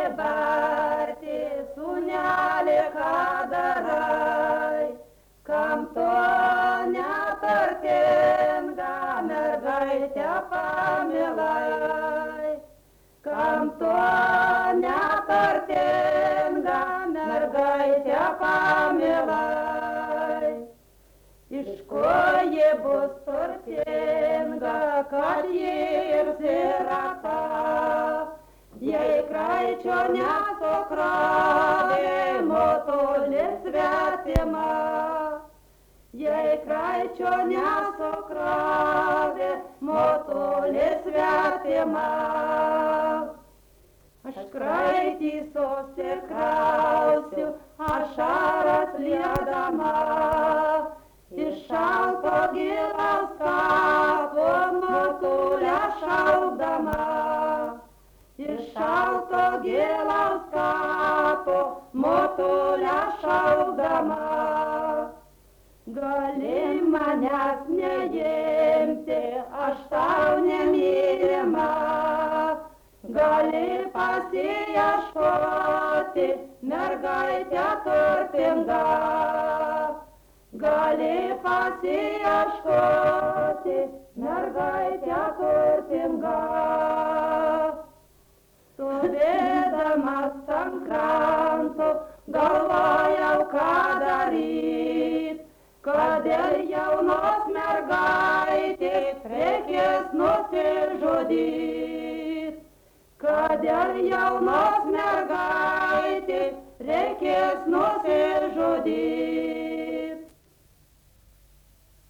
Barti, sūneli, ką darai, kam tu neturtinga mergaitę pamilai, kam tu neturtinga mergaitę pamilai. Iš ko ji bus turtinga, kad ji ir sirata, jei kraičio nesukrovė motulė svetima, jei kraičio nesukrovė motulė svetima. Aš kraitysiuos ir krausiu, ašaras liedama, iš šalto gilaus kapo motulę šaukdama, iš šalto gilaus kapo motulę šaukdama. Gali manęs neimti, aš tau nemylima, gali pasiieškoti mergaitę turtingą, gali pasiieškoti mergaitę turtingą. Stovėdamas ant kranto galvojau, ką daryt, kad dėl jaunos mergaitės reikės nusižudyt, kad dėl jaunos mergaitės reikės nusižudyt.